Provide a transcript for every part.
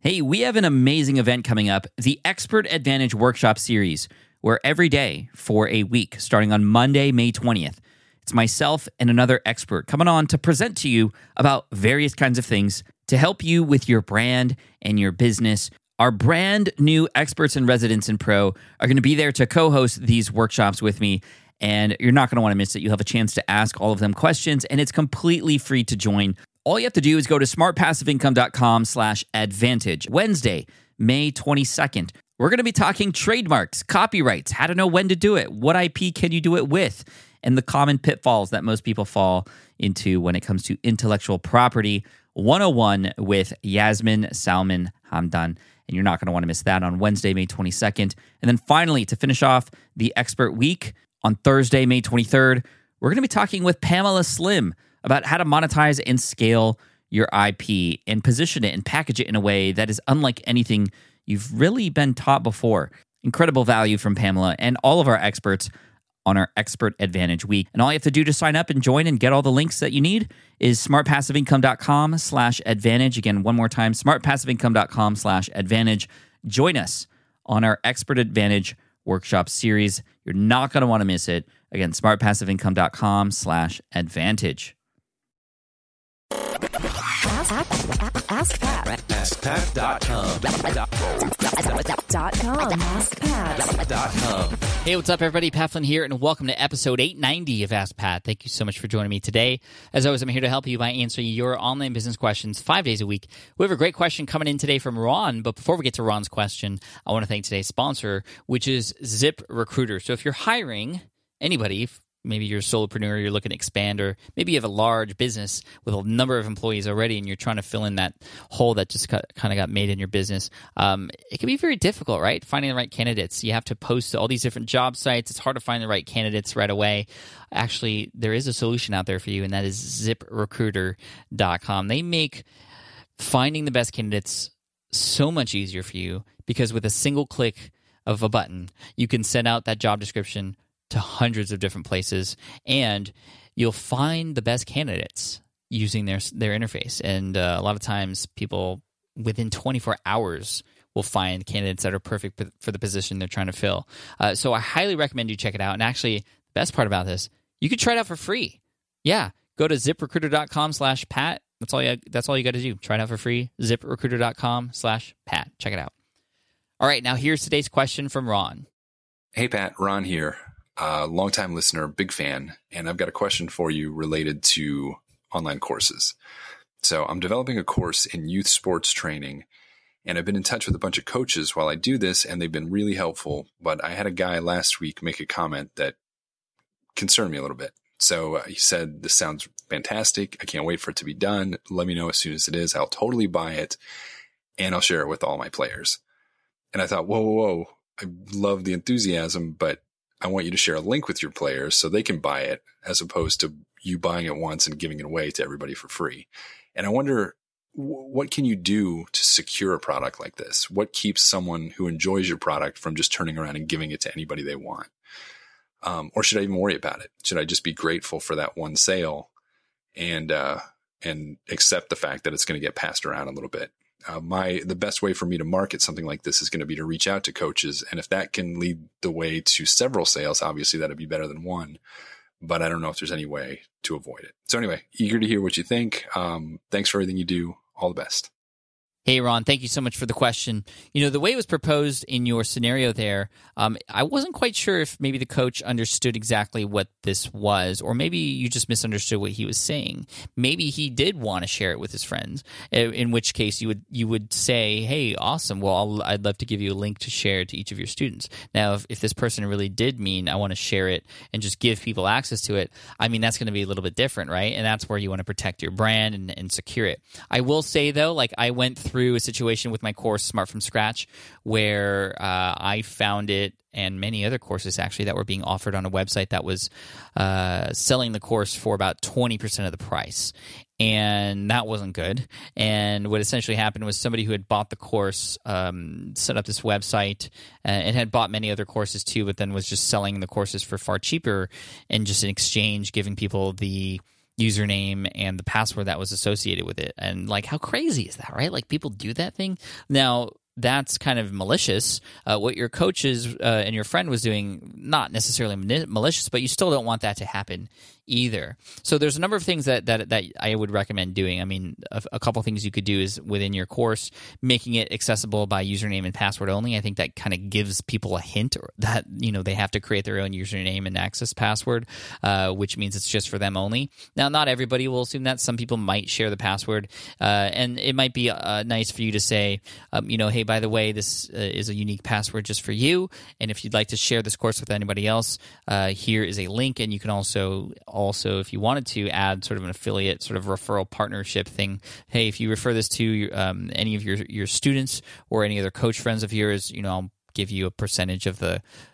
Hey, we have an amazing event coming up, the Expert Advantage Workshop Series, where every day for a week, starting on Monday, May 20th, it's myself and another expert coming on to present to you about various kinds of things to help you with your brand and your business. Our brand new experts and residents in Pro are going to be there to co-host these workshops with me, and you're not going to want to miss it. You'll have a chance to ask all of them questions, and it's completely free to join. All you have to do is go to smartpassiveincome.com/advantage. Wednesday, May 22nd. We're going to be talking trademarks, copyrights, how to know when to do it, what IP can you do it with, and the common pitfalls that most people fall into when it comes to intellectual property 101 with Yasmin Salman Hamdan. And you're not going to want to miss that on Wednesday, May 22nd. And then finally, to finish off the Expert Week, on Thursday, May 23rd, we're going to be talking with Pamela Slim about how to monetize and scale your IP and position it and package it in a way that is unlike anything you've really been taught before. Incredible value from Pamela and all of our experts on our Expert Advantage Week. And all you have to do to sign up and join and get all the links that you need is smartpassiveincome.com/advantage. Again, one more time, smartpassiveincome.com/advantage. Join us on our Expert Advantage Workshop Series. You're not going to want to miss it. Again, smartpassiveincome.com/advantage. AskPat.com. Hey, what's up, everybody? Pat Flynn here, and welcome to episode 890 of Ask Pat. Thank you so much for joining me today. As always, I'm here to help you by answering your online business questions 5 days a week. We have a great question coming in today from Ron, but before we get to Ron's question, I want to thank today's sponsor, which is ZipRecruiter. So if you're hiring anybody, maybe you're a solopreneur, you're looking to expand, or maybe you have a large business with a number of employees already and you're trying to fill in that hole that just kind of got made in your business. It can be very difficult, right? Finding the right candidates. You have to post to all these different job sites. It's hard to find the right candidates right away. Actually, there is a solution out there for you, and that is ZipRecruiter.com. They make finding the best candidates so much easier for you because with a single click of a button, you can send out that job description to hundreds of different places, and you'll find the best candidates using their interface. And a lot of times people within 24 hours will find candidates that are perfect for the position they're trying to fill. So I highly recommend you check it out. And actually, the best part about this, you can try it out for free. Yeah, go to ZipRecruiter.com/Pat. That's all you got to do. Try it out for free. ZipRecruiter.com/Pat. Check it out. All right, now here's today's question from Ron. Hey, Pat, Ron here. Longtime listener, big fan, and I've got a question for you related to online courses. So I'm developing a course in youth sports training, and I've been in touch with a bunch of coaches while I do this, and they've been really helpful. But I had a guy last week make a comment that concerned me a little bit. So he said, "This sounds fantastic. I can't wait for it to be done. Let me know as soon as it is. I'll totally buy it, and I'll share it with all my players." And I thought, whoa. I love the enthusiasm, but I want you to share a link with your players so they can buy it, as opposed to you buying it once and giving it away to everybody for free. And I wonder, what can you do to secure a product like this? What keeps someone who enjoys your product from just turning around and giving it to anybody they want? Or should I even worry about it? Should I just be grateful for that one sale and accept the fact that it's going to get passed around a little bit? The best way for me to market something like this is going to be to reach out to coaches. And if that can lead the way to several sales, obviously that'd be better than one, but I don't know if there's any way to avoid it. So anyway, eager to hear what you think. Thanks for everything you do. All the best. Hey, Ron, thank you so much for the question. You know, the way it was proposed in your scenario there, I wasn't quite sure if maybe the coach understood exactly what this was, or maybe you just misunderstood what he was saying. Maybe he did want to share it with his friends, in which case you would say, hey, awesome, well, I'd love to give you a link to share to each of your students. Now, if this person really did mean I want to share it and just give people access to it, I mean, that's going to be a little bit different, right? And that's where you want to protect your brand and secure it. I will say, though, like I went through a situation with my course Smart from Scratch where I found it, and many other courses actually that were being offered on a website that was selling the course for about 20% of the price. And that wasn't good. And what essentially happened was somebody who had bought the course set up this website and had bought many other courses too, but then was just selling the courses for far cheaper and just in exchange giving people the username and the password that was associated with it. And like, how crazy is that, right? Like, people do that thing. Now, that's kind of malicious. What your coaches and your friend was doing, not necessarily malicious, but you still don't want that to happen either. So there's a number of things that I would recommend doing. I mean, a couple things you could do is within your course, making it accessible by username and password only. I think that kind of gives people a hint that, they have to create their own username and access password, which means it's just for them only. Now, not everybody will assume that. Some people might share the password, and it might be nice for you to say, hey, by the way, this is a unique password just for you, and if you'd like to share this course with anybody else, here is a link, and you can also, if you wanted to, add sort of an affiliate, sort of referral partnership thing. Hey, if you refer this to any of your students or any other coach friends of yours, I'll give you a percentage of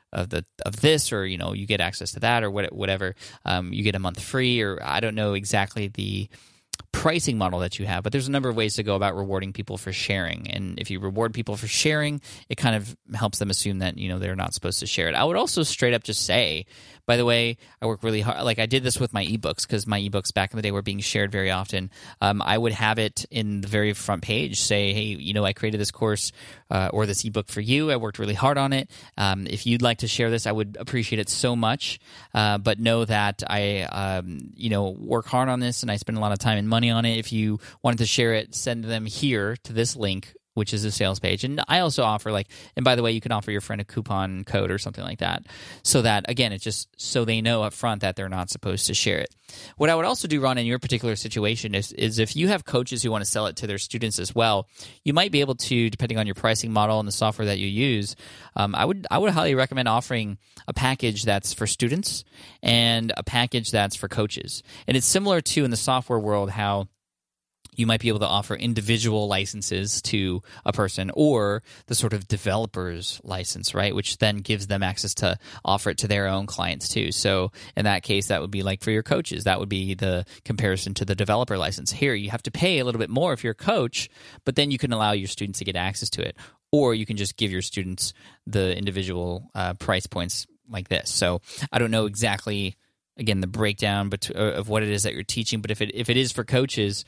this, or you get access to that, or whatever. You get a month free, or I don't know exactly the pricing model that you have, but there's a number of ways to go about rewarding people for sharing. And if you reward people for sharing, it kind of helps them assume that they're not supposed to share it. I would also straight up just say, by the way, I work really hard. Like, I did this with my ebooks, because my ebooks back in the day were being shared very often. I would have it in the very front page say, hey, I created this course or this ebook for you. I worked really hard on it. If you'd like to share this, I would appreciate it so much. But know that I, work hard on this, and I spend a lot of time and money on it. If you wanted to share it, send them here to this link, which is a sales page. And I also offer and by the way, you can offer your friend a coupon code or something like that, so that, again, it's just so they know up front that they're not supposed to share it. What I would also do, Ron, in your particular situation is if you have coaches who want to sell it to their students as well, you might be able to, depending on your pricing model and the software that you use, I would highly recommend offering a package that's for students and a package that's for coaches. And it's similar to, in the software world, how you might be able to offer individual licenses to a person, or the sort of developer's license, right? Which then gives them access to offer it to their own clients too. So in that case, that would be like for your coaches, that would be the comparison to the developer license. Here, you have to pay a little bit more if you're a coach, but then you can allow your students to get access to it. Or you can just give your students the individual price points like this. So I don't know exactly, again, the breakdown of what it is that you're teaching, but if it is for coaches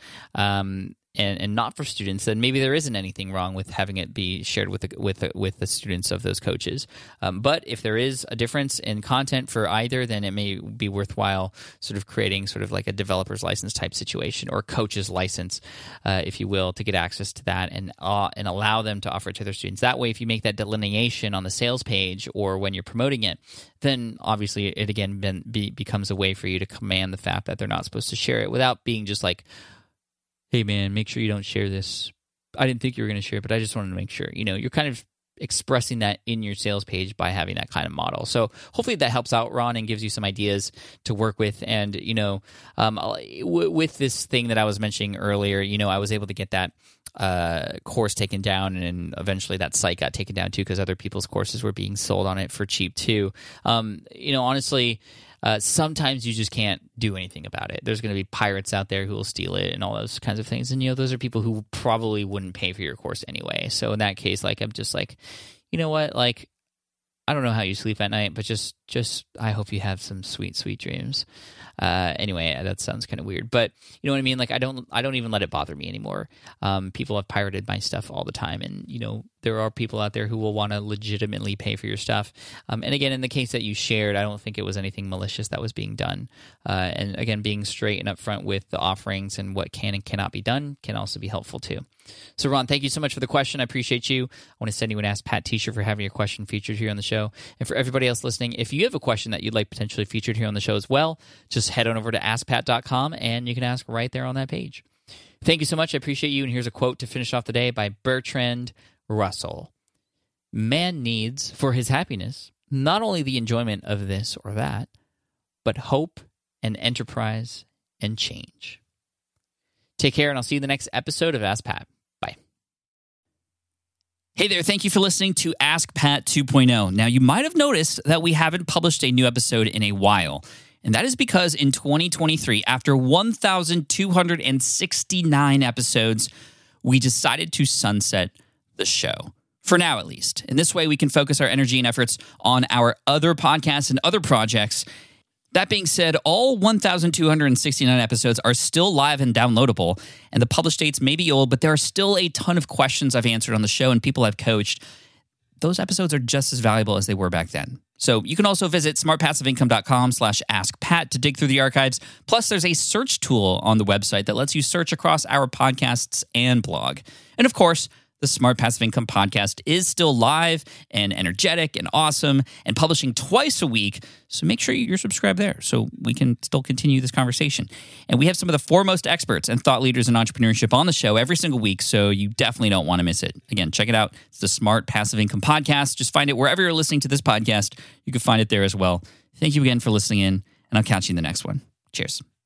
and not for students, then maybe there isn't anything wrong with having it be shared with the students of those coaches. But if there is a difference in content for either, then it may be worthwhile sort of creating sort of like a developer's license type situation, or coach's license, if you will, to get access to that and allow them to offer it to their students. That way, if you make that delineation on the sales page or when you're promoting it, then obviously it again becomes a way for you to command the fact that they're not supposed to share it, without being just like, hey man, make sure you don't share this. I didn't think you were going to share it, but I just wanted to make sure. You're kind of expressing that in your sales page by having that kind of model. So hopefully that helps out, Ron, and gives you some ideas to work with. And, with this thing that I was mentioning earlier, I was able to get that course taken down, and eventually that site got taken down too, because other people's courses were being sold on it for cheap too. Honestly, sometimes you just can't do anything about it. There's going to be pirates out there who will steal it and all those kinds of things. And, those are people who probably wouldn't pay for your course anyway. So in that case, I'm just like, you know what? I don't know how you sleep at night, but just I hope you have some sweet, sweet dreams. Anyway, that sounds kind of weird, but you know what I mean? I don't even let it bother me anymore. People have pirated my stuff all the time, and there are people out there who will want to legitimately pay for your stuff. And again, in the case that you shared, I don't think it was anything malicious that was being done. And again, being straight and upfront with the offerings and what can and cannot be done can also be helpful too. So Ron, thank you so much for the question. I appreciate you. I want to send you an Ask Pat t-shirt for having your question featured here on the show. And for everybody else listening, if you have a question that you'd like potentially featured here on the show as well, just head on over to askpat.com and you can ask right there on that page. Thank you so much. I appreciate you. And here's a quote to finish off the day by Bertrand Russell. Man needs, for his happiness, not only the enjoyment of this or that, but hope and enterprise and change. Take care, and I'll see you in the next episode of Ask Pat. Bye. Hey there, thank you for listening to Ask Pat 2.0. Now, you might have noticed that we haven't published a new episode in a while, and that is because in 2023, after 1,269 episodes, we decided to sunset the show. For now, at least. In this way, we can focus our energy and efforts on our other podcasts and other projects. That being said, all 1,269 episodes are still live and downloadable, and the published dates may be old, but there are still a ton of questions I've answered on the show and people I've coached. Those episodes are just as valuable as they were back then. So you can also visit smartpassiveincome.com/askpat to dig through the archives. Plus, there's a search tool on the website that lets you search across our podcasts and blog. And of course, the Smart Passive Income podcast is still live and energetic and awesome and publishing twice a week. So make sure you're subscribed there so we can still continue this conversation. And we have some of the foremost experts and thought leaders in entrepreneurship on the show every single week, so you definitely don't want to miss it. Again, check it out. It's the Smart Passive Income podcast. Just find it wherever you're listening to this podcast. You can find it there as well. Thank you again for listening in, and I'll catch you in the next one. Cheers.